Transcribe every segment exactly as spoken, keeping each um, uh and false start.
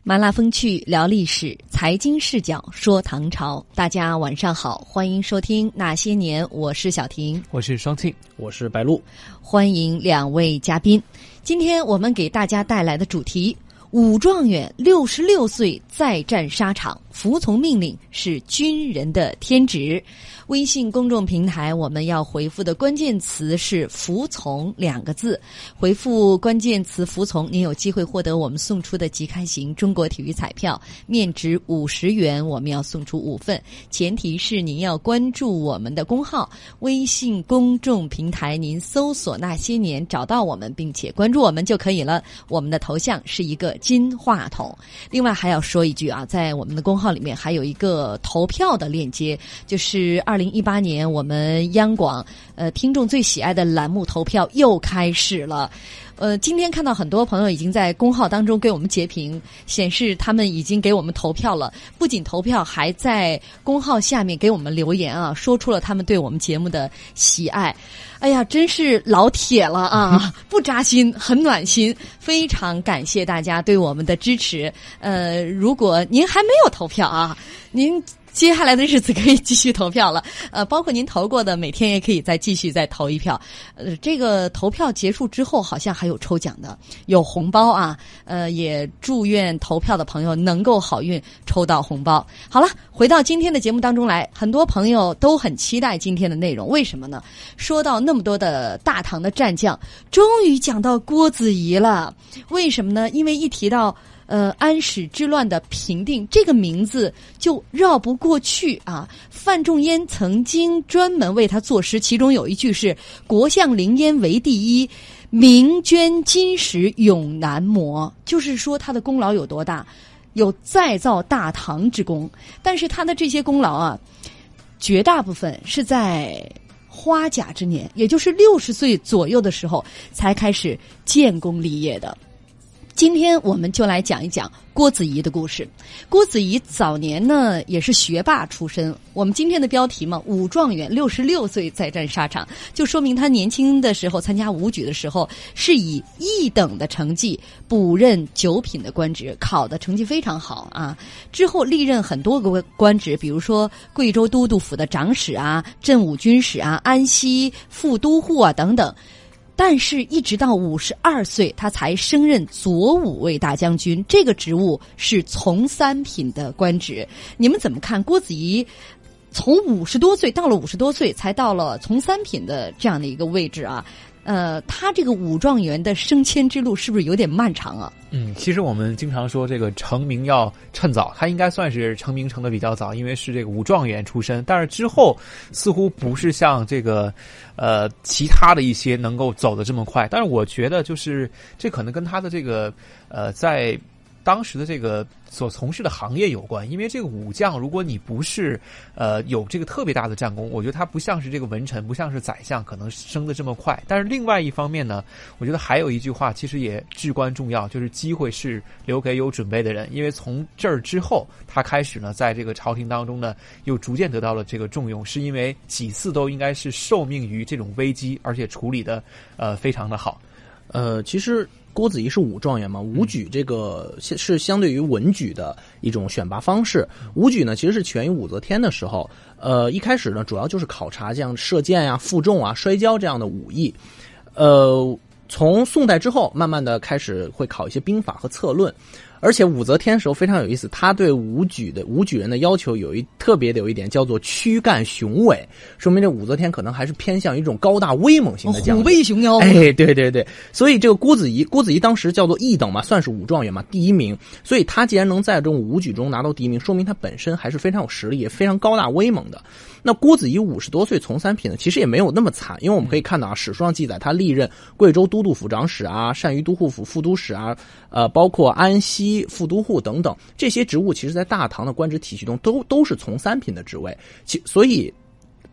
麻辣风趣聊历史，财经视角说唐朝。大家晚上好，欢迎收听那些年，我是小婷， 我是双庆， 我是白露。 欢迎两位嘉宾。今天我们给大家带来的主题，武状元六十六岁再战沙场，服从命令是军人的天职。微信公众平台我们要回复的关键词是服从两个字，回复关键词服从，您有机会获得我们送出的即开型中国体育彩票，面值五十元，我们要送出五份，前提是您要关注我们的公号，微信公众平台您搜索那些年找到我们并且关注我们就可以了。我们的头像是一个金话筒。另外还要说一句啊，在我们的公号里面还有一个投票的链接，就是二零一八年我们央广呃听众最喜爱的栏目投票又开始了。呃，今天看到很多朋友已经在公号当中给我们截屏，显示他们已经给我们投票了。不仅投票，还在公号下面给我们留言啊，说出了他们对我们节目的喜爱。哎呀，真是老铁了啊，不扎心，很暖心，非常感谢大家对我们的支持。呃，如果您还没有投票啊，您接下来的日子可以继续投票了，呃，包括您投过的，每天也可以再继续再投一票。呃，这个投票结束之后，好像还有抽奖的，有红包啊。呃，也祝愿投票的朋友能够好运，抽到红包。好了，回到今天的节目当中来，很多朋友都很期待今天的内容，为什么呢？说到那么多的大唐的战将，终于讲到郭子仪了。为什么呢？因为一提到呃，安史之乱的平定这个名字就绕不过去啊！范仲淹曾经专门为他作诗，其中有一句是“国相凌烟为第一，明捐金石永难磨”，就是说他的功劳有多大，有再造大唐之功。但是他的这些功劳啊，绝大部分是在花甲之年，也就是六十岁左右的时候才开始建功立业的。今天我们就来讲一讲郭子仪的故事。郭子仪早年呢也是学霸出身，我们今天的标题嘛，武状元六十六岁再战沙场，就说明他年轻的时候参加武举的时候是以一等的成绩补任九品的官职，考的成绩非常好啊。之后历任很多个官职，比如说贵州都督府的长史啊、镇武军使啊、安西副都护啊等等。但是一直到五十二岁，他才升任左武卫大将军，这个职务是从三品的官职。你们怎么看郭子仪从五十多岁到了五十多岁才到了从三品的这样的一个位置啊？呃，他这个武状元的升迁之路是不是有点漫长啊？ 嗯，其实我们经常说这个成名要趁早，他应该算是成名成的比较早，因为是这个武状元出身。但是之后似乎不是像这个呃其他的一些能够走得这么快。但是我觉得就是这可能跟他的这个呃在当时的这个所从事的行业有关，因为这个武将，如果你不是呃有这个特别大的战功，我觉得他不像是这个文臣，不像是宰相，可能升得这么快。但是另外一方面呢，我觉得还有一句话其实也至关重要，就是机会是留给有准备的人。因为从这儿之后，他开始呢在这个朝廷当中呢又逐渐得到了这个重用，是因为几次都应该是受命于这种危机，而且处理的呃非常的好。 呃，其实郭子仪是武状元嘛，武举这个是相对于文举的一种选拔方式。武举呢，其实是起源于武则天的时候，呃，一开始呢，主要就是考察这样射箭啊、负重啊、摔跤这样的武艺。呃，从宋代之后，慢慢的开始会考一些兵法和策论。而且武则天的时候非常有意思，他对武举的武举人的要求有一特别的有一点叫做躯干雄伟，说明这武则天可能还是偏向于一种高大威猛型的将领， 虎背熊腰。 哎，对对对，所以这个郭子仪，郭子仪当时叫做一等嘛，算是武状元嘛，第一名。所以他既然能在这种武举中拿到第一名，说明他本身还是非常有实力，也非常高大威猛的。那郭子仪五十多岁从三品呢，其实也没有那么惨，因为我们可以看到啊，史书上记载他历任贵州都督府长史啊、单于都护府副都使啊，呃，包括安西副都护等等这些职务，其实在大唐的官职体系中都都是从三品的职位，其所以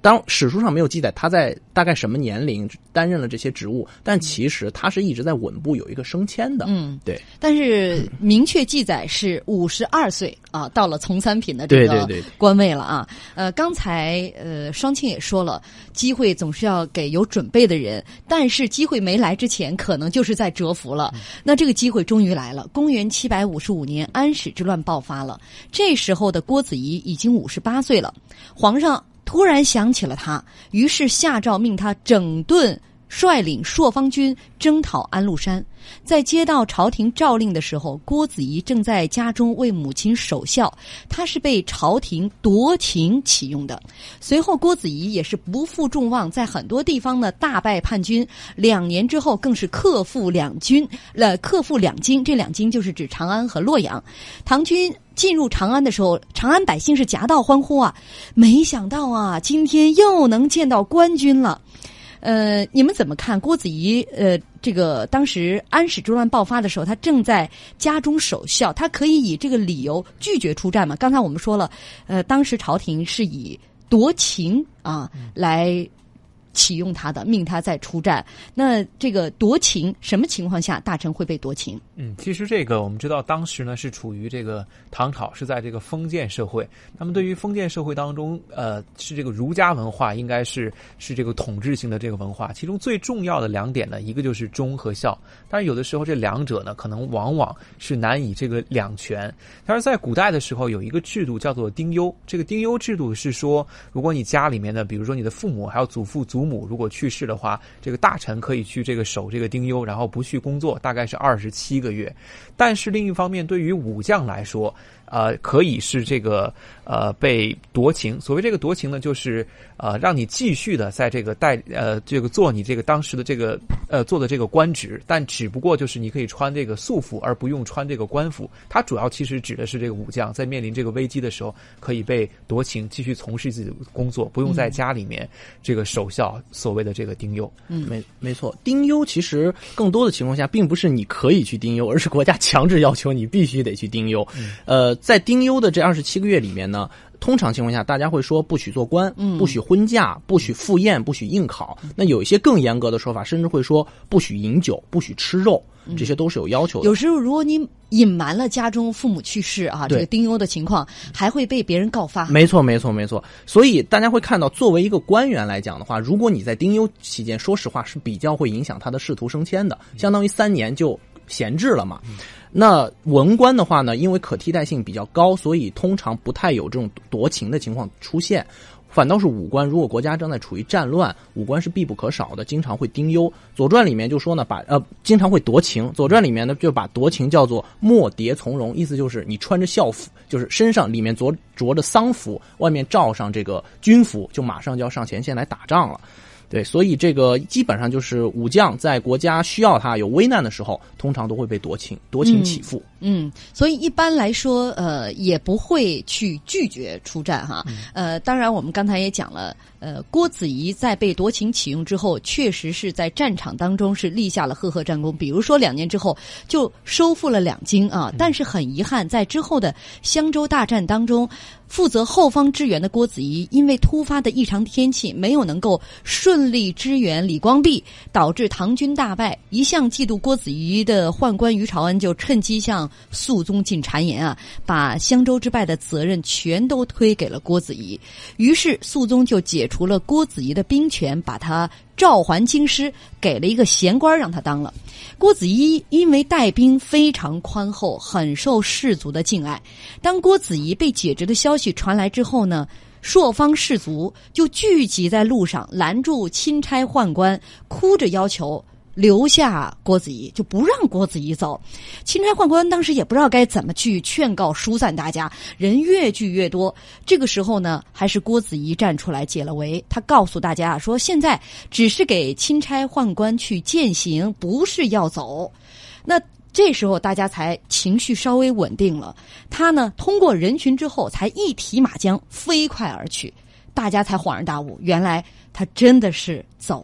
当史书上没有记载他在大概什么年龄担任了这些职务，但其实他是一直在稳部有一个升迁的。 嗯， 对。 但是明确记载是五十二岁啊，到了从三品的这个官位了啊。呃，刚才呃双庆也说了，机会总是要给有准备的人，但是机会没来之前，可能就是在蛰伏了。嗯、那这个机会终于来了。公元七百五十五年，安史之乱爆发了，这时候的郭子仪已经五十八岁了，皇上突然想起了他，于是下诏命他整顿率领朔方军征讨安禄山。在接到朝廷诏令的时候，郭子仪正在家中为母亲守孝，他是被朝廷夺情启用的。随后郭子仪也是不负众望，在很多地方呢大败叛军，两年之后更是克复两军，呃，克复两京，这两京就是指长安和洛阳。唐军进入长安的时候，长安百姓是夹道欢呼啊，没想到啊，今天又能见到官军了。呃，你们怎么看郭子仪？呃，这个当时安史之乱爆发的时候，他正在家中守孝，他可以以这个理由拒绝出战吗？刚才我们说了，呃，当时朝廷是以夺情啊来启用他的，命他再出战。那这个夺情，什么情况下大臣会被夺情？ 嗯，其实这个我们知道，当时呢是处于这个唐朝是在这个封建社会。那么对于封建社会当中，呃，是这个儒家文化，应该是是这个统治性的这个文化。其中最重要的两点呢，一个就是忠和孝。但是有的时候这两者呢，可能往往是难以这个两全。但是在古代的时候，有一个制度叫做丁忧。这个丁忧制度是说，如果你家里面的，比如说你的父母还有祖父祖母，如果去世的话，这个大臣可以去这个守这个丁忧，然后不去工作，大概是二十七个月。但是另一方面，对于武将来说，呃，可以是这个呃被夺情。所谓这个夺情呢，就是呃让你继续的在这个代呃这个做你这个当时的这个呃做的这个官职，但只不过就是你可以穿这个素服，而不用穿这个官服。它主要其实指的是这个武将在面临这个危机的时候，可以被夺情，继续从事自己的工作，不用在家里面这个守孝。所谓的这个丁忧， 嗯，没没错，丁忧其实更多的情况下，并不是你可以去丁忧，而是国家强制要求你必须得去丁忧。嗯、呃，在丁忧的这二十七个月里面呢，通常情况下，大家会说不许做官，嗯，不许婚嫁，不许赴宴，不许应考。那有一些更严格的说法，甚至会说不许饮酒，不许吃肉，这些都是有要求的。 有时候，如果你隐瞒了家中父母去世啊，这个丁忧的情况，还会被别人告发。 没错，没错，没错。所以大家会看到，作为一个官员来讲的话，如果你在丁忧期间，说实话是比较会影响他的仕途升迁的，相当于三年就闲置了嘛。嗯、那文官的话呢，因为可替代性比较高，所以通常不太有这种夺情的情况出现。反倒是武官，如果国家正在处于战乱，武官是必不可少的，经常会丁忧。左传里面就说呢，把呃经常会夺情。左传里面呢就把夺情叫做貰牒从容，意思就是你穿着孝服，就是身上里面着着着丧服，外面罩上这个军服，就马上就要上前线来打仗了。对，所以这个基本上就是武将在国家需要他有危难的时候，通常都会被夺情，夺情起复。 嗯，嗯所以一般来说，呃，也不会去拒绝出战哈。嗯、呃，当然我们刚才也讲了，呃，郭子仪在被夺情启用之后，确实是在战场当中是立下了赫赫战功。比如说两年之后就收复了两京啊，嗯、但是很遗憾，在之后的襄州大战当中，负责后方支援的郭子仪因为突发的异常天气，没有能够顺力支援李光弼，导致唐军大败。一向嫉妒郭子仪的宦官于朝恩就趁机向肃宗进谗言啊，把襄州之败的责任全都推给了郭子仪。于是肃宗就解除了郭子仪的兵权，把他召还京师，给了一个闲官让他当了。郭子仪因为带兵非常宽厚，很受士族的敬爱。当郭子仪被解职的消息传来之后呢，朔方士族就聚集在路上，拦住钦差宦官，哭着要求留下郭子仪，就不让郭子仪走。钦差宦官当时也不知道该怎么去劝告疏散大家，人越聚越多。这个时候呢，还是郭子仪站出来解了围。他告诉大家说，现在只是给钦差宦官去践行，不是要走。那这时候大家才情绪稍微稳定了。他呢，通过人群之后，才一提马缰飞快而去。大家才恍然大悟，原来他真的是走了。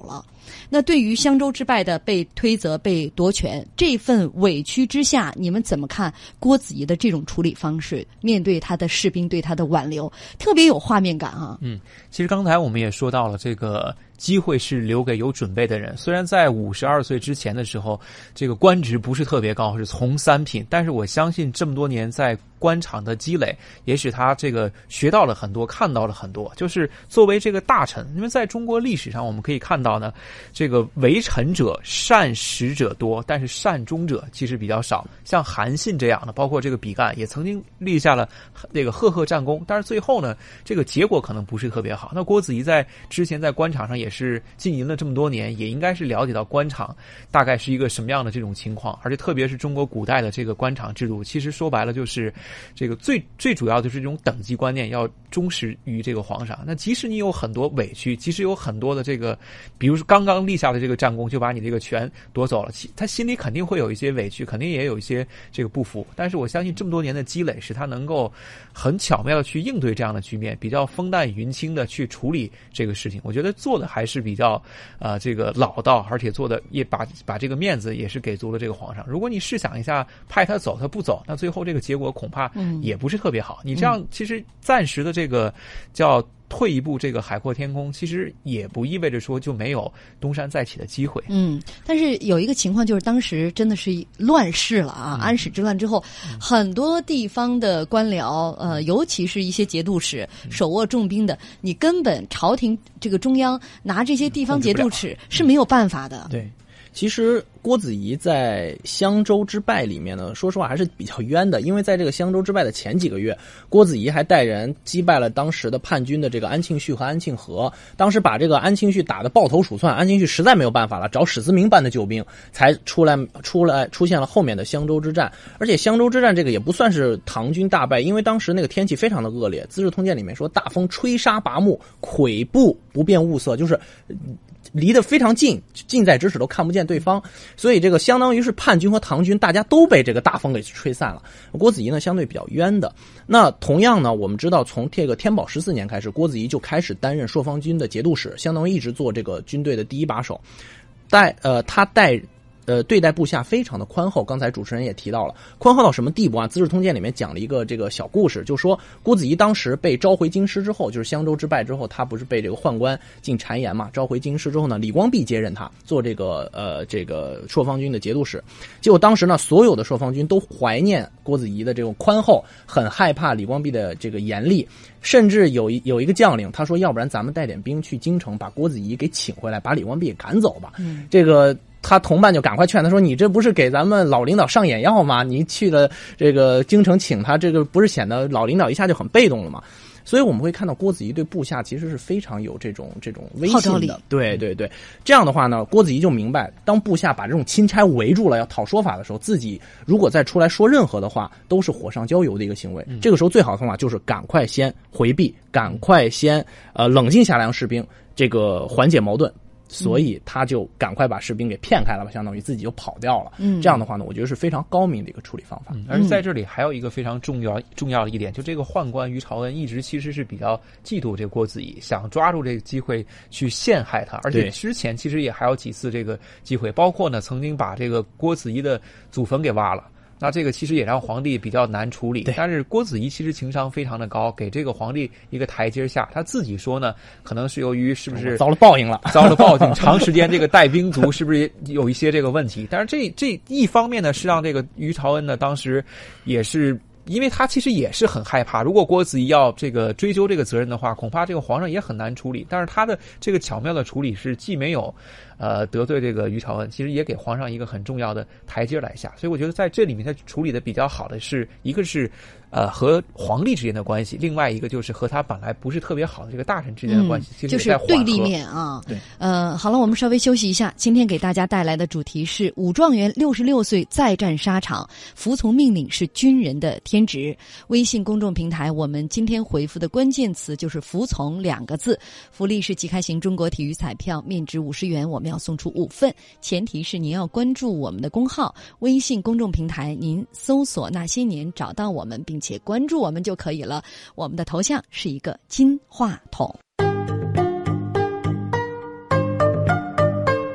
那对于襄州之败的被推责、被夺权，这份委屈之下，你们怎么看郭子仪的这种处理方式？面对他的士兵对他的挽留，特别有画面感啊。 嗯，其实刚才我们也说到了，这个机会是留给有准备的人。虽然在五十二岁之前的时候，这个官职不是特别高，是从三品，但是我相信这么多年在官场的积累，也使他这个学到了很多，看到了很多。就是作为这个大臣，因为在中国历史上我们可以看到呢，这个为臣者善始者多，但是善终者其实比较少。像韩信这样的，包括这个比干也曾经立下了这个赫赫战功，但是最后呢，这个结果可能不是特别好。那郭子仪在之前在官场上也是经营了这么多年，也应该是了解到官场大概是一个什么样的这种情况，而且特别是中国古代的这个官场制度，其实说白了就是这个最最主要就是这种等级观念要忠实于这个皇上。那即使你有很多委屈，即使有很多的这个，比如说刚刚立下的这个战功就把你这个权夺走了，他心里肯定会有一些委屈，肯定也有一些这个不服。但是我相信这么多年的积累，使他能够很巧妙的去应对这样的局面，比较风淡云轻的去处理这个事情。我觉得做的还是比较呃这个老道，而且做的也把把这个面子也是给足了这个皇上。如果你试想一下，派他走他不走，那最后这个结果恐怕也不是特别好。你这样其实暂时的这个叫退一步这个海阔天空，其实也不意味着说就没有东山再起的机会。 嗯，但是有一个情况就是当时真的是乱世了啊！嗯、安史之乱之后，嗯、很多地方的官僚，呃，尤其是一些节度使、嗯、手握重兵的，你根本朝廷这个中央拿这些地方节度使是没有办法的。 对。其实郭子仪在襄州之败里面呢，说实话还是比较冤的，因为在这个襄州之败的前几个月，郭子仪还带人击败了当时的叛军的这个安庆绪和安庆和，当时把这个安庆绪打得抱头鼠窜，安庆绪实在没有办法了，找史思明般的救兵，才出来出来出现了后面的襄州之战。而且襄州之战这个也不算是唐军大败，因为当时那个天气非常的恶劣，《资治通鉴》里面说大风吹沙拔木，跬步不辨物色，就是离得非常近，近在咫尺都看不见对方，所以这个相当于是叛军和唐军大家都被这个大风给吹散了。郭子仪呢相对比较冤的。那同样呢，我们知道从这个天宝十四年开始，郭子仪就开始担任朔方军的节度使，相当于一直做这个军队的第一把手，带呃他带。呃，对待部下非常的宽厚。刚才主持人也提到了，宽厚到什么地步啊？《资治通鉴》里面讲了一个这个小故事，就说郭子仪当时被召回京师之后，就是襄州之败之后，他不是被这个宦官进谗言嘛？召回京师之后呢，李光弼接任他做这个呃这个朔方军的节度使。结果当时呢，所有的朔方军都怀念郭子仪的这种宽厚，很害怕李光弼的这个严厉，甚至有一有一个将领他说，要不然咱们带点兵去京城，把郭子仪给请回来，把李光弼给赶走吧。嗯，这个。他同伴就赶快劝他说，你这不是给咱们老领导上眼药吗？你去了这个京城请他，这个不是显得老领导一下就很被动了吗？所以我们会看到郭子仪对部下其实是非常有这种这种威信的。对对对，这样的话呢，郭子仪就明白，当部下把这种钦差围住了要讨说法的时候，自己如果再出来说任何的话，都是火上浇油的一个行为。嗯、这个时候最好的方法就是赶快先回避，赶快先呃冷静下来，让士兵这个缓解矛盾。所以他就赶快把士兵给骗开了吧，相当于自己就跑掉了。嗯，这样的话呢，我觉得是非常高明的一个处理方法。 嗯、而且在这里还有一个非常重要重要的一点，就这个宦官于朝恩一直其实是比较嫉妒这个郭子仪，想抓住这个机会去陷害他。而且之前其实也还有几次这个机会，包括呢曾经把这个郭子仪的祖坟给挖了。那这个其实也让皇帝比较难处理，但是郭子仪其实情商非常的高，给这个皇帝一个台阶下。他自己说呢，可能是由于是不是遭了报应了， 遭了报应，长时间这个带兵族是不是有一些这个问题？但是这这一方面呢，是让这个于朝恩呢，当时也是。因为他其实也是很害怕，如果郭子仪要这个追究这个责任的话，恐怕这个皇上也很难处理。但是他的这个巧妙的处理是既没有呃得罪这个于朝恩，其实也给皇上一个很重要的台阶来下。所以我觉得在这里面他处理的比较好的是一个是呃和皇帝之间的关系，另外一个就是和他本来不是特别好的这个大臣之间的关系， 嗯、 其实就是对立面啊。 对， 呃，好了，我们稍微休息一下。今天给大家带来的主题是武状元六十六岁再战沙场，服从命令是军人的天职。微信公众平台我们今天回复的关键词就是服从两个字，福利是即开型中国体育彩票，面值五十元，我们要送出五份，前提是您要关注我们的公号微信公众平台，您搜索那些年找到我们并且关注我们就可以了。我们的头像是一个金话筒。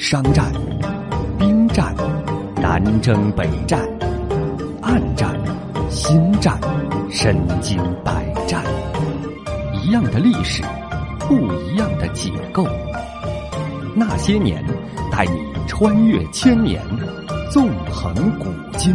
商战、兵战、南征北战、暗战、心战、身经百战，一样的历史，不一样的解构。那些年，带你穿越千年，纵横古今。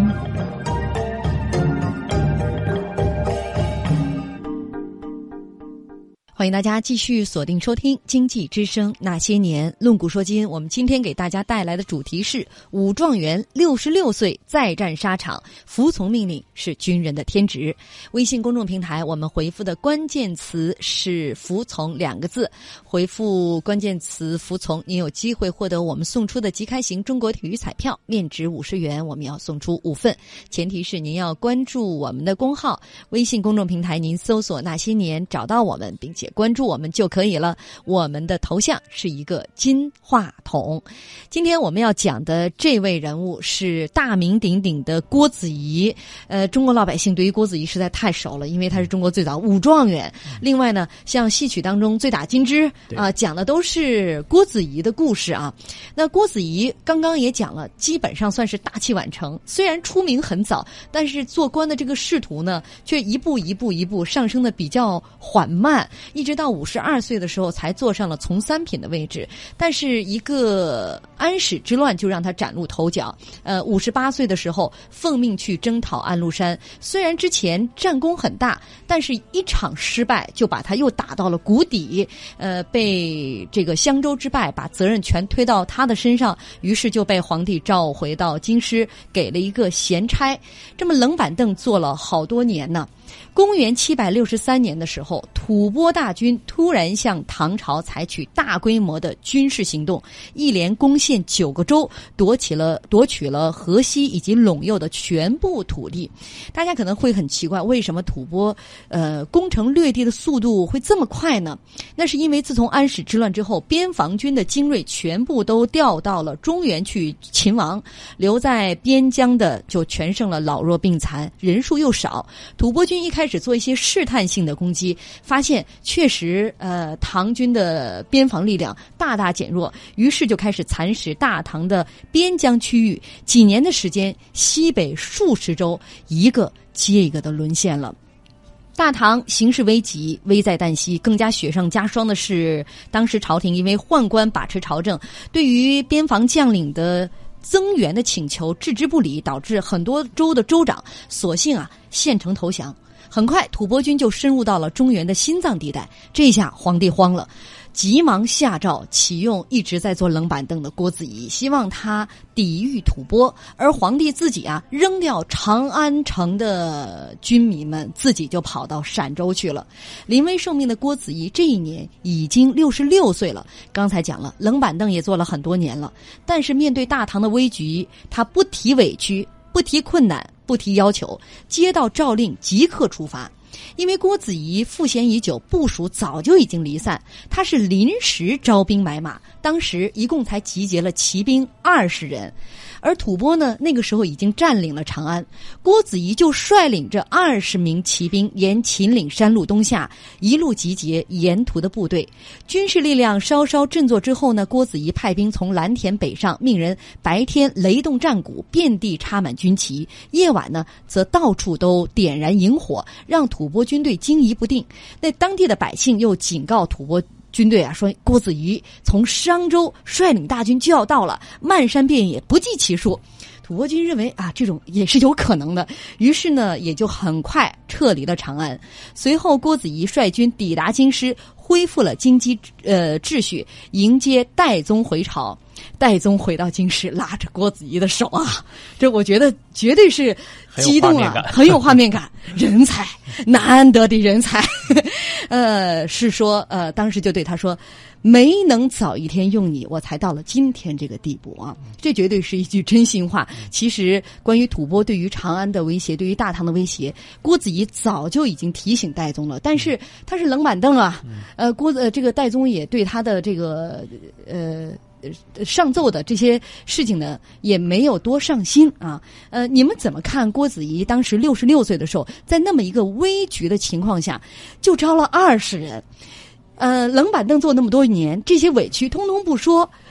欢迎大家继续锁定收听《经济之声那些年》，论古说今。我们今天给大家带来的主题是武状元六十六岁再战沙场，服从命令是军人的天职。微信公众平台我们回复的关键词是服从两个字，回复关键词服从，您有机会获得我们送出的即开型中国体育彩票，面值五十元，我们要送出五份，前提是您要关注我们的公号，微信公众平台您搜索那些年找到我们，并且关注我们就可以了。我们的头像是一个金话筒。今天我们要讲的这位人物是大名鼎鼎的郭子仪。呃，中国老百姓对于郭子仪实在太熟了，因为他是中国最早武状元。另外呢，像戏曲当中《醉打金枝》啊、呃，讲的都是郭子仪的故事啊。那郭子仪刚刚也讲了，基本上算是大器晚成。虽然出名很早，但是做官的这个仕途呢，却一步一步一步上升的比较缓慢。一直到五十二岁的时候才坐上了从三品的位置，但是一个安史之乱就让他崭露头角。呃，五十八岁的时候奉命去征讨安禄山，虽然之前战功很大，但是一场失败就把他又打到了谷底。呃，被这个襄州之败把责任全推到他的身上，于是就被皇帝召回到京师，给了一个闲差。这么冷板凳坐了好多年呢。公元七百六十三年的时候，吐蕃大军突然向唐朝采取大规模的军事行动，一连攻陷九个州，夺起了夺取了河西以及陇右的全部土地。大家可能会很奇怪，为什么吐蕃呃攻城略地的速度会这么快呢？那是因为自从安史之乱之后，边防军的精锐全部都调到了中原去勤王，留在边疆的就全剩了老弱病残，人数又少。吐蕃军一开始做一些试探性的攻击，发现确实呃唐军的边防力量大大减弱，于是就开始蚕食大唐的边疆区域。几年的时间，西北数十州一个接一个的沦陷了。大唐形势危急，危在旦夕。更加雪上加霜的是，当时朝廷因为宦官把持朝政，对于边防将领的增援的请求置之不理，导致很多州的州长索性啊献城投降。很快吐蕃军就深入到了中原的心脏地带，这下皇帝慌了，急忙下诏启用一直在做冷板凳的郭子仪，希望他抵御吐蕃。而皇帝自己啊扔掉长安城的军民们，自己就跑到陕州去了。临危受命的郭子仪这一年已经六十六岁了，刚才讲了冷板凳也做了很多年了，但是面对大唐的危局，他不提委屈，不提困难，不提要求，接到诏令即刻出发。因为郭子仪赋闲已久，部署早就已经离散，他是临时招兵买马，当时一共才集结了骑兵二十人。而吐蕃呢，那个时候已经占领了长安，郭子仪就率领着二十名骑兵沿秦岭山路东下，一路集结沿途的部队。军事力量稍稍振作之后呢，郭子仪派兵从蓝田北上，命人白天雷动战鼓，遍地插满军旗，夜晚呢则到处都点燃萤火，让吐蕃军队惊疑不定。那当地的百姓又警告吐蕃军队啊，说郭子仪从商州率领大军就要到了，漫山遍野不计其数。吐蕃军认为啊，这种也是有可能的，于是呢，也就很快撤离了长安。随后，郭子仪率军抵达京师，恢复了京畿呃秩序，迎接代宗回朝。代宗回到京师，拉着郭子仪的手啊，这我觉得绝对是激动了，很有画面感，人才，难得的人才。呃，是说呃，当时就对他说，没能早一天用你，我才到了今天这个地步啊！这绝对是一句真心话。其实，关于吐蕃对于长安的威胁，对于大唐的威胁，郭子仪早就已经提醒代宗了，但是他是冷板凳啊。呃，郭呃这个代宗也对他的这个呃。上奏的这些事情呢，也没有多上心啊。呃，你们怎么看郭子仪当时六十六岁的时候，在那么一个危局的情况下，就招了二十人，呃，冷板凳坐那么多年，这些委屈通通不说，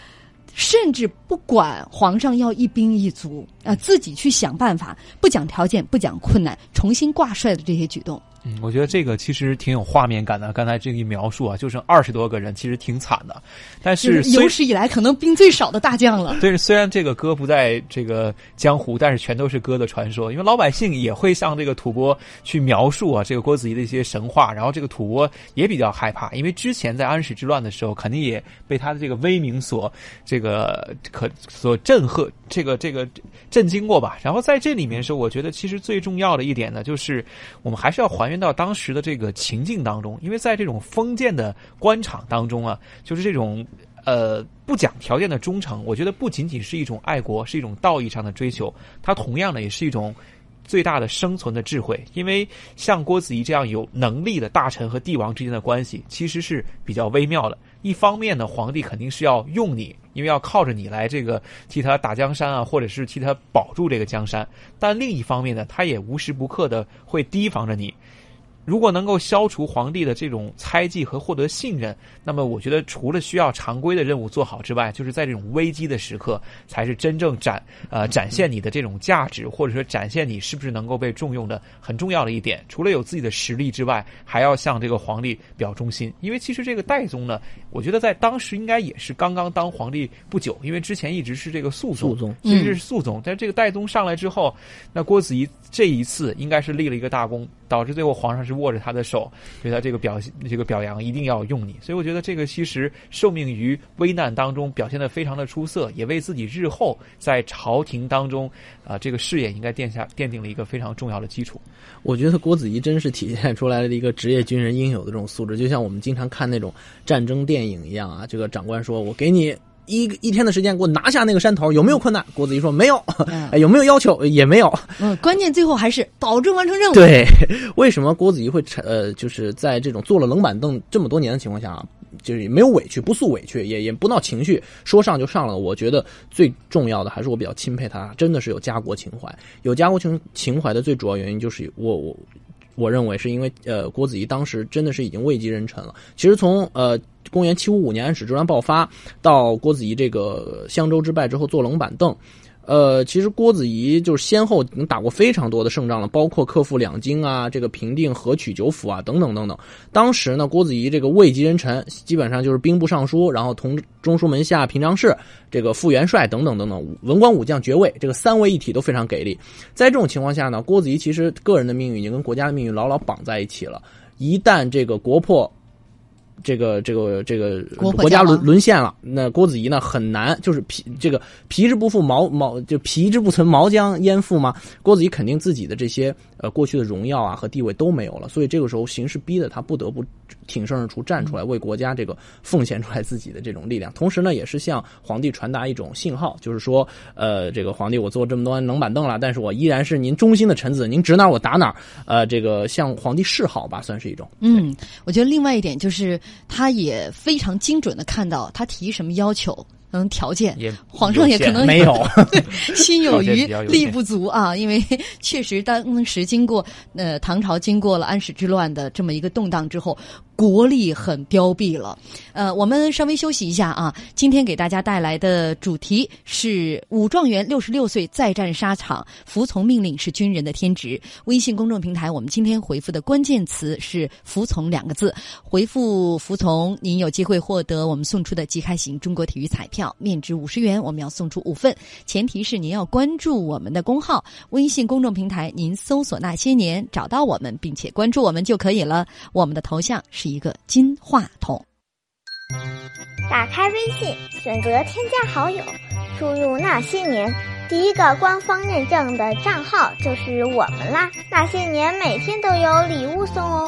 甚至不管皇上要一兵一卒啊、呃，自己去想办法，不讲条件，不讲困难，重新挂帅的这些举动。 嗯，我觉得这个其实挺有画面感的。刚才这一描述啊，就剩二十多个人，其实挺惨的。但是有史以来可能兵最少的大将了。 对，虽然这个歌不在这个江湖，但是全都是歌的传说。因为老百姓也会向这个吐蕃去描述啊，这个郭子仪的一些神话，然后这个吐蕃也比较害怕，因为之前在安史之乱的时候，肯定也被他的这个威名所这个可所震撼，这个这个震惊过吧。然后在这里面是，我觉得其实最重要的一点呢，就是我们还是要还原到当时的这个情境当中，因为在这种封建的官场当中啊，就是这种呃不讲条件的忠诚，我觉得不仅仅是一种爱国，是一种道义上的追求，它同样的也是一种最大的生存的智慧。因为像郭子仪这样有能力的大臣和帝王之间的关系其实是比较微妙的。一方面呢，皇帝肯定是要用你，因为要靠着你来这个替他打江山啊，或者是替他保住这个江山。但另一方面呢，他也无时不刻的会提防着你。如果能够消除皇帝的这种猜忌和获得信任，那么我觉得除了需要常规的任务做好之外，就是在这种危机的时刻才是真正展呃展现你的这种价值，或者说展现你是不是能够被重用的很重要的一点。除了有自己的实力之外，还要向这个皇帝表忠心。因为其实这个代宗呢，我觉得在当时应该也是刚刚当皇帝不久，因为之前一直是这个肃宗， 肃宗其实是肃宗、嗯、但是这个代宗上来之后，那郭子仪这一次应该是立了一个大功，导致最后皇上是握着他的手，对他这个表这个表扬一定要用你。所以我觉得这个其实受命于危难当中表现得非常的出色，也为自己日后在朝廷当中啊、呃、这个事业应该奠下奠定了一个非常重要的基础。 我觉得郭子仪真是体现出来了一个职业军人应有的这种素质，就像我们经常看那种战争电影一样啊，这个长官说我给你一一天的时间给我拿下那个山头，有没有困难？郭子仪说没有、嗯哎、有没有要求？也没有。 嗯，关键最后还是保证完成任务。 对，为什么郭子仪会呃，就是在这种坐了冷板凳这么多年的情况下啊，就是没有委屈，不诉委屈，也也不闹情绪，说上就上了。我觉得最重要的还是我比较钦佩他，真的是有家国情怀。有家国情情怀的最主要原因就是我我。我认为是因为呃，郭子仪当时真的是已经位极人臣了。其实从呃公元七五五年安史之乱爆发到郭子仪这个襄州之败之后坐冷板凳，呃，其实郭子仪就是先后已经打过非常多的胜仗了，包括克复两京啊，这个平定河曲九府啊，等等等等。当时呢，郭子仪这个位极人臣，基本上就是兵部尚书，然后同中书门下平章事，这个副元帅等等等等，文官武将爵位，这个三位一体都非常给力。在这种情况下呢，郭子仪其实个人的命运已经跟国家的命运牢牢绑在一起了。一旦这个国破，这个这个这个国家沦沦陷了，那郭子仪呢很难，就是皮这个皮之不复毛毛就皮之不存毛将焉附嘛。郭子仪肯定自己的这些呃过去的荣耀啊和地位都没有了，所以这个时候形势逼得他不得不挺身而出，站出来为国家这个奉献出来自己的这种力量。同时呢，也是向皇帝传达一种信号，就是说呃这个皇帝我坐这么多年冷板凳了，但是我依然是您忠心的臣子，您指哪我打哪，呃这个向皇帝示好吧，算是一种。 嗯，我觉得另外一点就是他也非常精准的看到他提什么要求，嗯，条件，皇上也可能没有心有余力不足啊，因为确实当时经过呃唐朝经过了安史之乱的这么一个动荡之后，国力很凋敝了。呃，我们稍微休息一下啊。今天给大家带来的主题是武状元六十六岁再战沙场，服从命令是军人的天职。微信公众平台我们今天回复的关键词是服从两个字，回复服从您有机会获得我们送出的即开型中国体育彩票，面值五十元，我们要送出五份，前提是您要关注我们的公号，微信公众平台您搜索那些年找到我们并且关注我们就可以了。我们的头像是一个金话筒。 打开微信，选择添加好友，输入那些年，第一个官方认证的账号就是我们啦。那些年每天都有礼物送哦，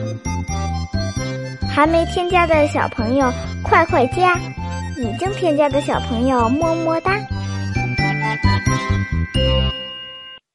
还没添加的小朋友快快加，已经添加的小朋友么么哒。 欢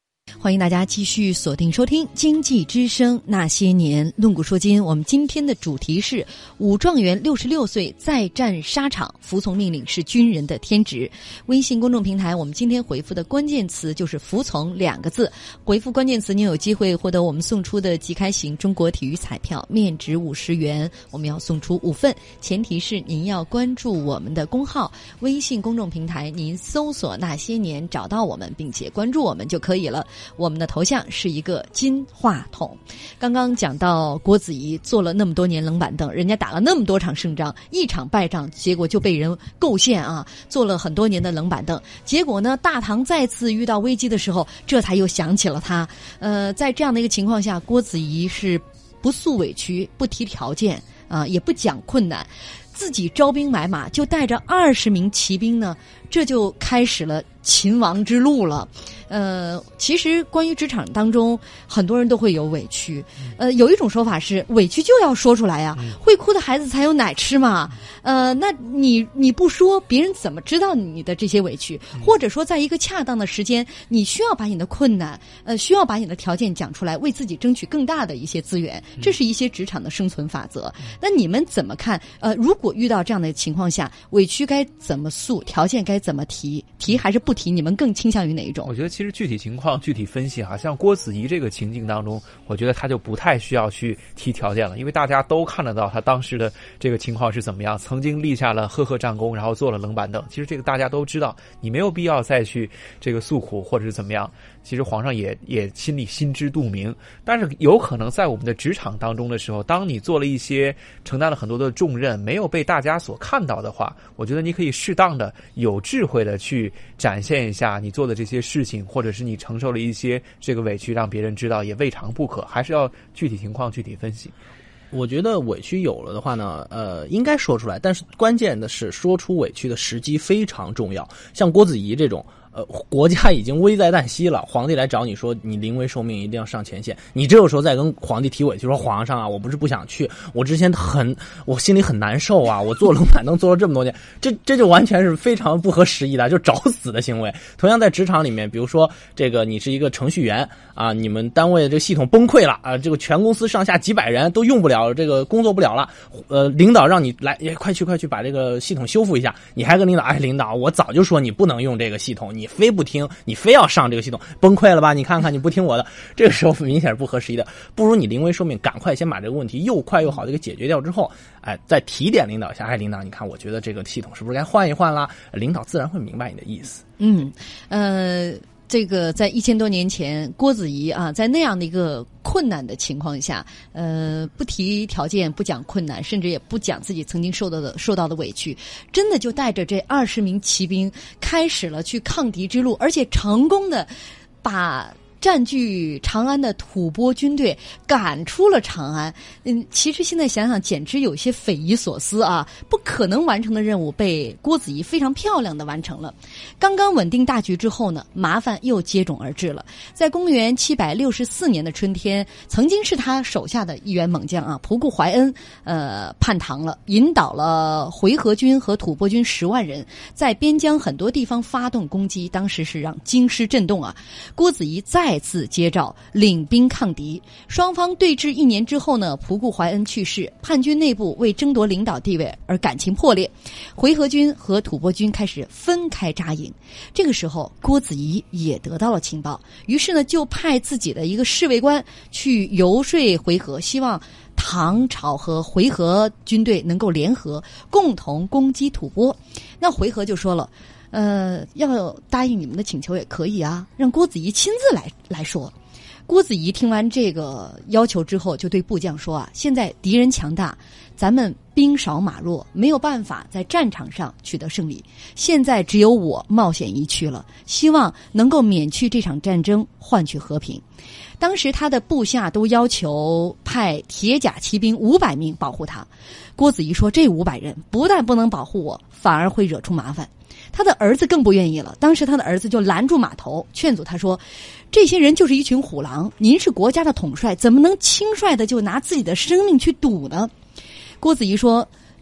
欢迎大家继续锁定收听《经济之声那些年》，论古说今。我们今天的主题是武状元六十六岁再战沙场，服从命令是军人的天职。微信公众平台我们今天回复的关键词就是服从两个字，回复关键词您有机会获得我们送出的即开型中国体育彩票，面值五十元，我们要送出五份，前提是您要关注我们的公号微信公众平台，您搜索那些年找到我们并且关注我们就可以了。我们的头像是一个金话筒。刚刚讲到郭子仪做了那么多年冷板凳，人家打了那么多场胜仗，一场败仗，结果就被人构陷啊，做了很多年的冷板凳。结果呢，大唐再次遇到危机的时候，这才又想起了他。呃，在这样的一个情况下，郭子仪是不诉委屈，不提条件啊、呃，也不讲困难，自己招兵买马，就带着二十名骑兵呢，这就开始了秦王之路了。呃，其实关于职场当中，很多人都会有委屈。呃，有一种说法是，委屈就要说出来呀、啊，会哭的孩子才有奶吃嘛。呃，那你你不说，别人怎么知道你的这些委屈？或者说，在一个恰当的时间，你需要把你的困难，呃，需要把你的条件讲出来，为自己争取更大的一些资源。这是一些职场的生存法则。那你们怎么看？呃，如果遇到这样的情况下，委屈该怎么诉？条件该怎么提？提还是不提？你们更倾向于哪一种？ 我觉得其实具体情况具体分析哈，像郭子仪这个情境当中，我觉得他就不太需要去提条件了，因为大家都看得到他当时的这个情况是怎么样，曾经立下了赫赫战功，然后做了冷板凳，其实这个大家都知道，你没有必要再去这个诉苦或者是怎么样，其实皇上也也心里心知肚明。但是有可能在我们的职场当中的时候，当你做了一些承担了很多的重任，没有被大家所看到的话，我觉得你可以适当的有智慧的去展现一下你做的这些事情，或者是你承受了一些这个委屈，让别人知道也未尝不可，还是要具体情况具体分析。 我觉得委屈有了的话呢，呃，应该说出来，但是关键的是说出委屈的时机非常重要。像郭子仪这种，呃，国家已经危在旦夕了，皇帝来找你说你临危受命，一定要上前线，你这个时候再跟皇帝提委屈，说皇上啊，我不是不想去，我之前很，我心里很难受啊，我做冷板凳做了这么多年，这这就完全是非常不合时宜的，就找死的行为。同样在职场里面，比如说这个你是一个程序员啊，你们单位的这个系统崩溃了啊，这个全公司上下几百人都用不了，这个工作不了了，呃，领导让你来，哎，快去快去把这个系统修复一下，你还跟领导，哎，领导，我早就说你不能用这个系统，你非不听，你非要上这个系统，崩溃了吧？你看看你不听我的，这个时候明显是不合时宜的，不如你临危受命，赶快先把这个问题又快又好的给解决掉之后，哎，再提点领导一下，哎，领导，你看，我觉得这个系统是不是该换一换啦？领导自然会明白你的意思。 嗯，呃。这个在一千多年前，郭子仪啊，在那样的一个困难的情况下，呃，不提条件，不讲困难，甚至也不讲自己曾经受到的受到的委屈，真的就带着这二十名骑兵开始了去抗敌之路，而且成功的把占据长安的吐蕃军队赶出了长安。嗯，其实现在想想简直有些匪夷所思啊！不可能完成的任务被郭子仪非常漂亮的完成了。刚刚稳定大局之后呢，麻烦又接踵而至了。在公元七百六十四年的春天，曾经是他手下的一员猛将啊，仆固怀恩呃叛唐了，引导了回纥军和吐蕃军十万人，在边疆很多地方发动攻击，当时是让京师震动啊。郭子仪再再次接诏领兵抗敌，双方对峙一年之后呢，仆固怀恩去世，叛军内部为争夺领导地位而感情破裂，回纥军和吐蕃军开始分开扎营。这个时候，郭子仪也得到了情报，于是呢，就派自己的一个侍卫官去游说回纥，希望唐朝和回纥军队能够联合，共同攻击吐蕃。那回纥就说了，呃，要答应你们的请求也可以啊，让郭子仪亲自来来说。郭子仪听完这个要求之后，就对部将说啊，现在敌人强大，咱们兵少马弱，没有办法在战场上取得胜利，现在只有我冒险一去了，希望能够免去这场战争，换取和平。当时他的部下都要求派铁甲骑兵五百名保护他。郭子仪说，这五百人不但不能保护我，反而会惹出麻烦。他的儿子更不愿意了，当时他的儿子就拦住马头，劝阻他说，这些人就是一群虎狼，您是国家的统帅，怎么能轻率的就拿自己的生命去赌呢？郭子仪说，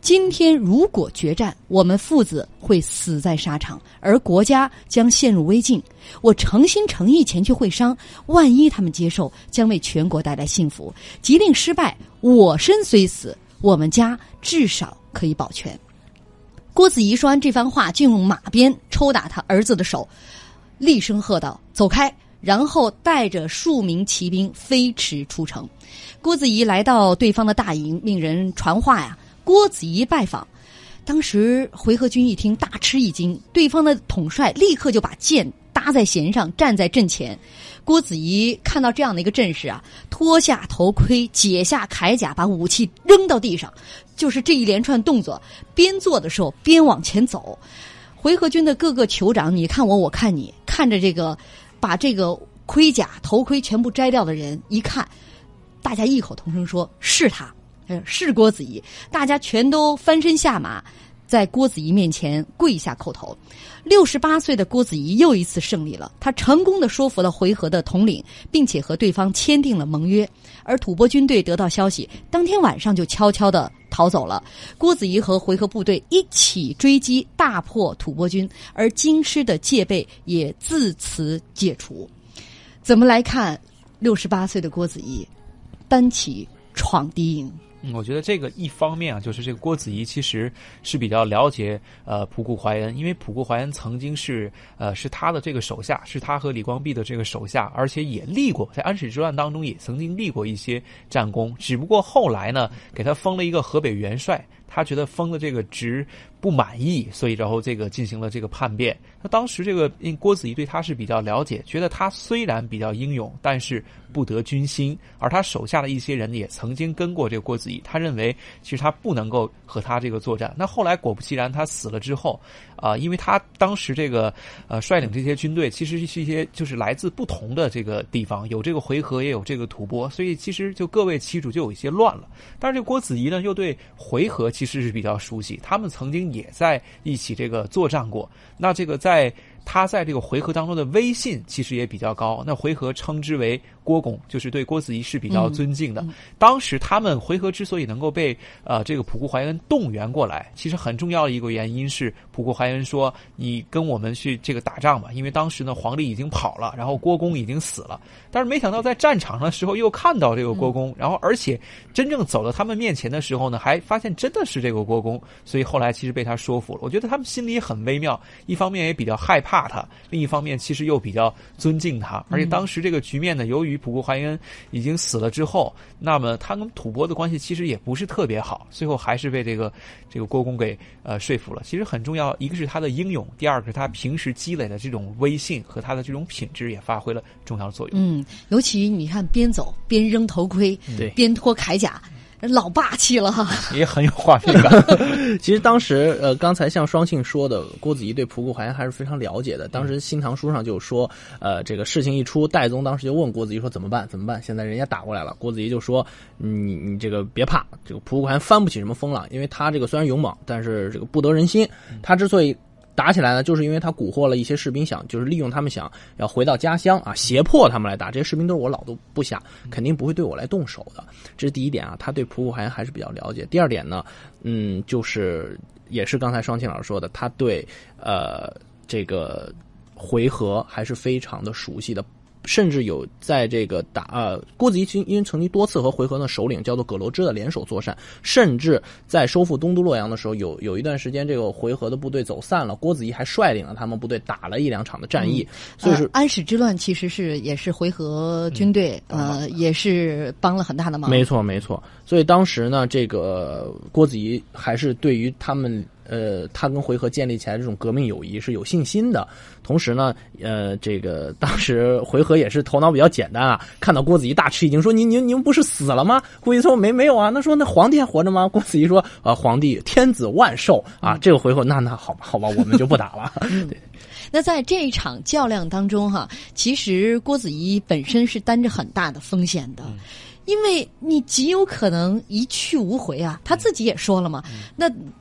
今天如果决战，我们父子会死在沙场，而国家将陷入危境。我诚心诚意前去会商，万一他们接受，将为全国带来幸福。即令失败，我身虽死，我们家至少可以保全。郭子仪说完这番话，就用马鞭抽打他儿子的手，厉声喝道：“走开！”然后带着数名骑兵飞驰出城。郭子仪来到对方的大营，命人传话呀。郭子仪拜访，当时回纥军一听大吃一惊，对方的统帅立刻就把剑搭在弦上，站在阵前。郭子仪看到这样的一个阵势啊，脱下头盔，解下铠甲，把武器扔到地上，就是这一连串动作，边做的时候边往前走。回纥军的各个酋长，你看我，我看你，看着这个把这个盔甲、头盔全部摘掉的人，一看，大家异口同声说是他。是郭子仪，大家全都翻身下马，在郭子仪面前跪下叩头。六十八岁的郭子仪又一次胜利了，他成功的说服了回纥的统领，并且和对方签订了盟约。而吐蕃军队得到消息，当天晚上就悄悄的逃走了。郭子仪和回纥部队一起追击，大破吐蕃军，而京师的戒备也自此解除。怎么来看六十八岁的郭子仪单骑闯敌营？ 嗯，我觉得这个一方面啊，就是这个郭子仪其实是比较了解呃仆固怀恩，因为仆固怀恩曾经是呃是他的这个手下，是他和李光弼的这个手下，而且也立过在安史之乱当中也曾经立过一些战功，只不过后来呢给他封了一个河北元帅，他觉得封的这个职不满意，所以然后这个进行了这个叛变。那当时这个郭子仪对他是比较了解，觉得他虽然比较英勇，但是不得军心，而他手下的一些人也曾经跟过这个郭子仪，他认为其实他不能够和他这个作战。那后来果不其然，他死了之后啊、呃，因为他当时这个呃率领这些军队其实是一些就是来自不同的这个地方，有这个回纥也有这个吐蕃，所以其实就各为其主，就有一些乱了。但是这个郭子仪呢又对回纥其实是比较熟悉，他们曾经也在一起这个作战过。那这个在他在这个回纥当中的威信其实也比较高，那回纥称之为郭公，就是对郭子仪是比较尊敬的。嗯嗯、当时他们回纥之所以能够被呃这个仆固怀恩动员过来，其实很重要的一个原因是仆固怀恩说你跟我们去这个打仗吧，因为当时呢皇帝已经跑了，然后郭公已经死了，但是没想到在战场上的时候又看到这个郭公，嗯、然后而且真正走到他们面前的时候呢，还发现真的是这个郭公，所以后来其实被他说服了。我觉得他们心里也很微妙，一方面也比较害怕他，另一方面其实又比较尊敬他。而且当时这个局面呢，由于仆固怀恩已经死了之后，那么他跟吐蕃的关系其实也不是特别好，最后还是被这个这个郭公给呃说服了。其实很重要，一个是他的英勇，第二个是他平时积累的这种威信和他的这种品质也发挥了重要的作用。 嗯，尤其你看边走边扔头盔，对，边脱铠甲，老霸气了哈， 也很有画面感。 其实当时呃，刚才像双庆说的，郭子仪对仆固怀恩还是非常了解的。当时《新唐书》上就有说，呃，这个事情一出，戴宗当时就问郭子仪说怎么办？怎么办？现在人家打过来了。郭子仪就说，你你这个别怕，这个仆固怀恩翻不起什么风浪，因为他这个虽然勇猛，但是这个不得人心。他之所以打起来呢，就是因为他蛊惑了一些士兵，想就是利用他们想要回到家乡啊，胁迫他们来打。这些士兵都是我老都部下，肯定不会对我来动手的。这是第一点啊，他对仆固怀恩还是比较了解。第二点呢，嗯，就是也是刚才双庆老师说的，他对呃这个回纥还是非常的熟悉的。甚至有在这个打呃，郭子仪因为曾经多次和回纥的首领叫做葛罗支的联手作战，甚至在收复东都洛阳的时候，有有一段时间这个回纥的部队走散了，郭子仪还率领了他们部队打了一两场的战役。嗯、所以说、呃、 安史之乱其实是也是回纥军队、嗯、呃也是帮了很大的忙。 没错没错，所以当时呢，这个郭子仪还是对于他们。呃，他跟回纥建立起来这种革命友谊是有信心的。同时呢，呃，这个当时回纥也是头脑比较简单啊，看到郭子仪大吃一惊，说：“你你你们不是死了吗？”郭子仪说：“没没有啊。”那说那皇帝还活着吗？郭子仪说：“呃，皇帝天子万寿啊！”这个回纥那那好吧好吧，我们就不打了。对。 那在这一场较量当中哈，其实郭子仪本身是担着很大的风险的。嗯，因为你极有可能一去无回啊，他自己也说了嘛。嗯、那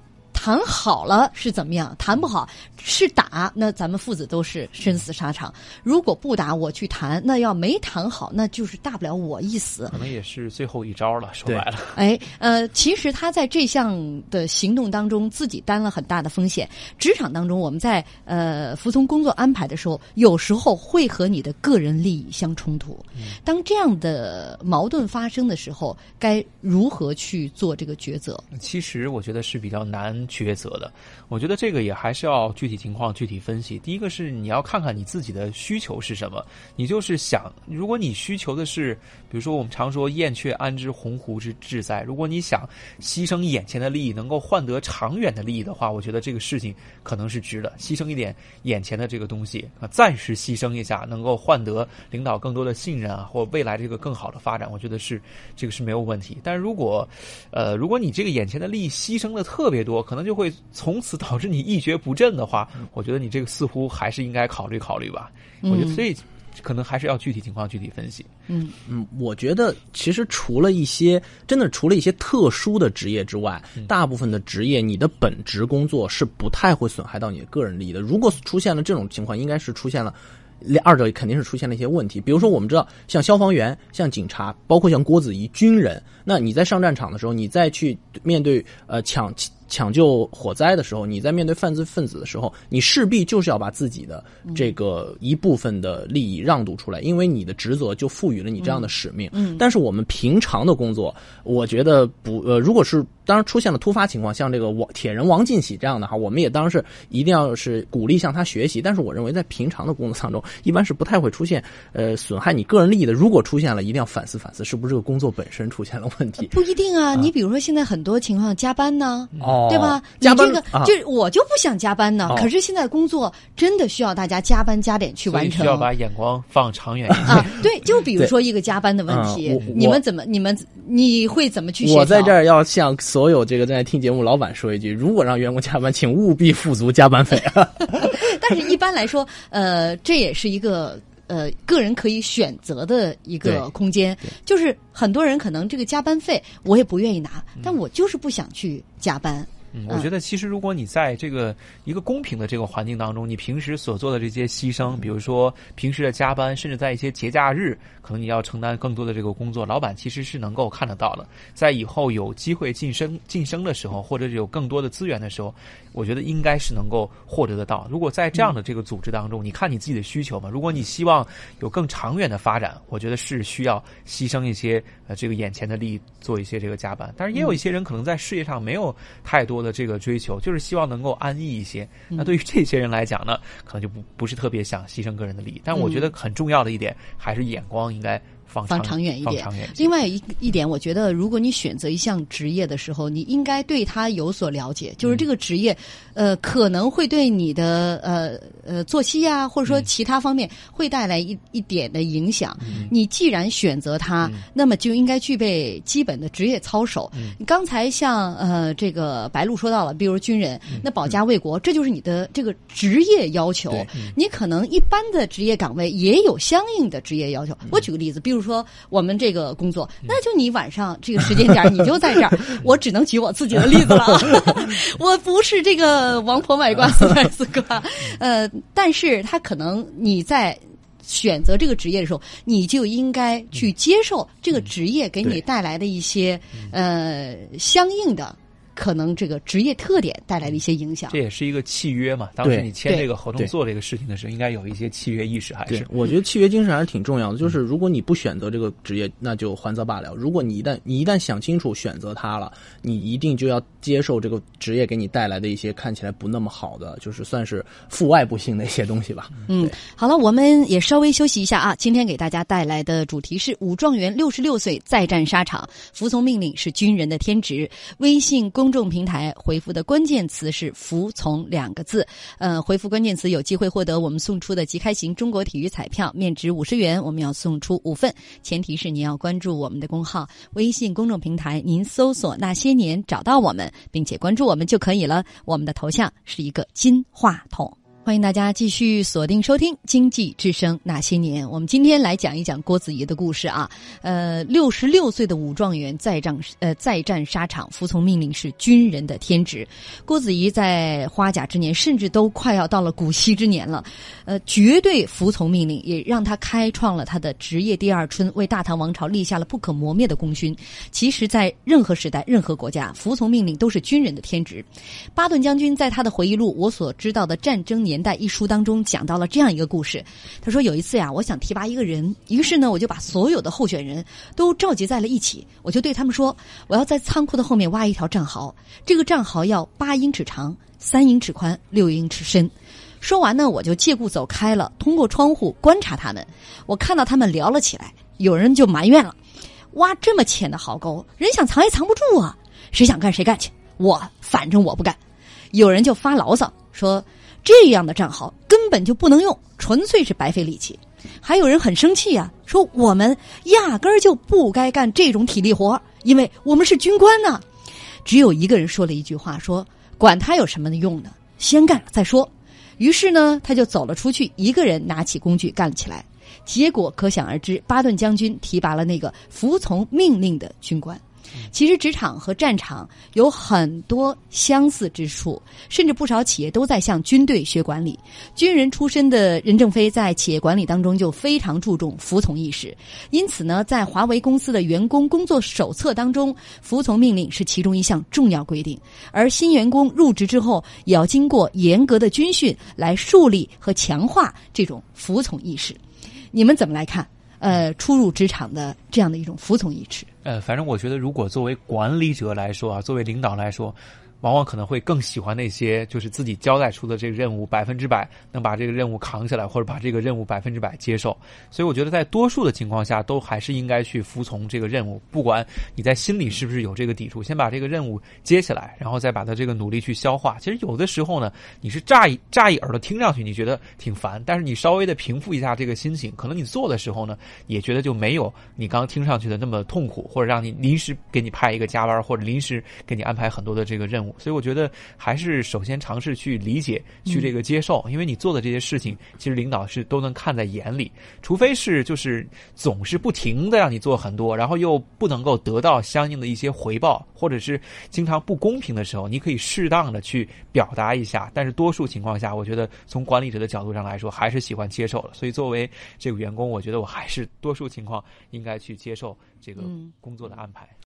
谈好了是怎么样？谈不好是打，那咱们父子都是生死沙场。如果不打，我去谈，那要没谈好，那就是大不了我一死。 可能也是最后一招了，说白了。 哎，呃，其实他在这项的行动当中，自己担了很大的风险。职场当中，我们在呃服从工作安排的时候，有时候会和你的个人利益相冲突。当这样的矛盾发生的时候，该如何去做这个抉择？ 其实我觉得是比较难抉择的。我觉得这个也还是要具体情况具体分析。第一个是你要看看你自己的需求是什么，你就是想，如果你需求的是，比如说我们常说燕雀安知鸿鹄之志在，如果你想牺牲眼前的利益能够换得长远的利益的话，我觉得这个事情可能是值的，牺牲一点眼前的这个东西啊，暂时牺牲一下，能够换得领导更多的信任啊，或未来这个更好的发展，我觉得是这个是没有问题。但是如果呃如果你这个眼前的利益牺牲的特别多，可能就会从此导致你一蹶不振的话，我觉得你这个似乎还是应该考虑考虑吧。我觉得所以可能还是要具体情况具体分析。 嗯嗯，我觉得其实除了一些真的除了一些特殊的职业之外， 嗯、 大部分的职业你的本职工作是不太会损害到你的个人利益的。如果出现了这种情况，应该是出现了。二者肯定是出现了一些问题，比如说我们知道像消防员、像警察，包括像郭子仪军人，那你在上战场的时候，你再去面对呃抢抢救火灾的时候，你在面对犯罪分子的时候，你势必就是要把自己的这个一部分的利益让渡出来，因为你的职责就赋予了你这样的使命。 嗯， 但是我们平常的工作，我觉得不呃，如果是当然出现了突发情况，像这个王铁人王进喜这样的哈，我们也当然是一定要是鼓励向他学习。但是我认为在平常的工作当中，一般是不太会出现呃损害你个人利益的。如果出现了，一定要反思反思，是不是这个工作本身出现了问题？ 不一定啊，啊你比如说现在很多情况加班呢， 哦， 对吧？ 加班你这个、 啊、 就我就不想加班呢、 哦， 可是现在工作真的需要大家加班加点去完成， 所以需要把眼光放长远一点啊。对，就比如说一个加班的问题， 嗯、 你们怎么你们你会怎么去协调？ 我在这儿要向所有这个在听节目老板说一句：如果让员工加班，请务必付足加班费。 但是一般来说，呃，这也是一个。呃，个人可以选择的一个空间，就是很多人可能这个加班费我也不愿意拿，嗯、但我就是不想去加班。 嗯，我觉得其实如果你在这个一个公平的这个环境当中，你平时所做的这些牺牲，比如说平时的加班，甚至在一些节假日，可能你要承担更多的这个工作，老板其实是能够看得到的。在以后有机会晋升晋升的时候，或者是有更多的资源的时候，我觉得应该是能够获得得到。如果在这样的这个组织当中，你看你自己的需求嘛，如果你希望有更长远的发展，我觉得是需要牺牲一些呃这个眼前的利益，做一些这个加班。但是也有一些人可能在事业上没有太多的这个追求，就是希望能够安逸一些。那对于这些人来讲呢，可能就不不是特别想牺牲个人的利益。但我觉得很重要的一点，还是眼光应该放放长远一点。 长远另外一一点，我觉得如果你选择一项职业的时候，你应该对它有所了解，就是这个职业，嗯、呃，可能会对你的呃呃作息啊，或者说其他方面会带来一一点的影响。嗯、你既然选择它，嗯、那么就应该具备基本的职业操守。嗯、刚才像呃这个白露说到了，比如军人，嗯、那保家卫国，嗯、这就是你的这个职业要求。嗯、你可能一般的职业岗位也有相应的职业要求。嗯、我举个例子，比如说我们这个工作，那就你晚上这个时间点你就在这儿，我只能举我自己的例子了。我不是这个王婆卖瓜死卖死瓜，呃，但是他可能你在选择这个职业的时候，你就应该去接受这个职业给你带来的一些、嗯、呃相应的。可能这个职业特点带来的一些影响， 这也是一个契约嘛。当时你签这个合同做这个事情的时候，应该有一些契约意识，还是？ 对，我觉得契约精神还是挺重要的。就是如果你不选择这个职业，那就还则罢了；如果你一旦你一旦想清楚选择它了，你一定就要接受这个职业给你带来的一些看起来不那么好的，就是算是父爱不幸的一些东西吧。 嗯，好了，我们也稍微休息一下啊。今天给大家带来的主题是武状元六十六岁再战沙场，服从命令是军人的天职。微信公众平台回复的关键词是服从两个字，呃，回复关键词有机会获得我们送出的即开型中国体育彩票，面值五十元，我们要送出五份，前提是你要关注我们的公号微信公众平台，您搜索那些年找到我们并且关注我们就可以了，我们的头像是一个金话筒。 欢迎大家继续锁定收听《经济之声那些年》。我们今天来讲一讲郭子仪的故事啊。呃，六十六岁的武状元再战呃再战沙场，服从命令是军人的天职。郭子仪在花甲之年，甚至都快要到了古稀之年了，呃，绝对服从命令，也让他开创了他的职业第二春，为大唐王朝立下了不可磨灭的功勋。其实，在任何时代、任何国家，服从命令都是军人的天职。巴顿将军在他的回忆录《我所知道的战争年代》一书当中讲到了这样一个故事。他说有一次呀，我想提拔一个人，于是呢，我就把所有的候选人都召集在了一起，我就对他们说，我要在仓库的后面挖一条战壕，这个战壕要八英尺长、三英尺宽、六英尺深。说完呢，我就借故走开了，通过窗户观察他们。我看到他们聊了起来，有人就埋怨了，挖这么浅的壕沟，人想藏也藏不住啊，谁想干谁干去，我反正我不干。有人就发牢骚说，这样的战壕根本就不能用，纯粹是白费力气。还有人很生气啊，说我们压根儿就不该干这种体力活，因为我们是军官呢。只有一个人说了一句话，说管他有什么用呢，先干了再说。于是呢，他就走了出去，一个人拿起工具干了起来。结果可想而知，巴顿将军提拔了那个服从命令的军官。其实职场和战场有很多相似之处，甚至不少企业都在向军队学管理。军人出身的任正非在企业管理当中就非常注重服从意识，因此呢，在华为公司的员工工作手册当中，服从命令是其中一项重要规定。而新员工入职之后，也要经过严格的军训来树立和强化这种服从意识。你们怎么来看？呃，初入职场的这样的一种服从意识。 呃，反正我觉得，如果作为管理者来说啊，作为领导来说，往往可能会更喜欢那些就是自己交代出的这个任务百分之百能把这个任务扛下来，或者把这个任务百分之百接受。所以我觉得在多数的情况下都还是应该去服从这个任务，不管你在心里是不是有这个抵触，先把这个任务接下来，然后再把它这个努力去消化。其实有的时候呢，你是乍一乍一耳朵听上去你觉得挺烦，但是你稍微的平复一下这个心情，可能你做的时候呢也觉得就没有你刚刚听上去的那么痛苦，或者让你临时给你派一个加班，或者临时给你安排很多的这个任务。所以我觉得还是首先尝试去理解，去这个接受，因为你做的这些事情其实领导是都能看在眼里，除非是就是总是不停的让你做很多，然后又不能够得到相应的一些回报，或者是经常不公平的时候，你可以适当的去表达一下。但是多数情况下，我觉得从管理者的角度上来说，还是喜欢接受了。所以作为这个员工，我觉得我还是多数情况应该去接受这个工作的安排。